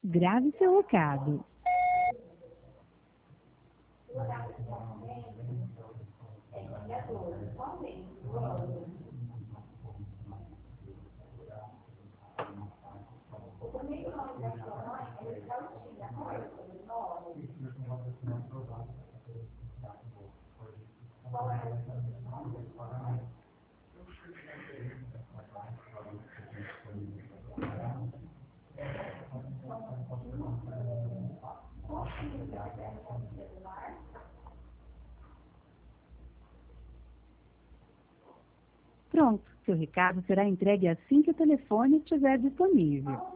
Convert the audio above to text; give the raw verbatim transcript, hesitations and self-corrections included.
Grave seu recado. Pronto, seu recado será entregue assim que o telefone estiver disponível.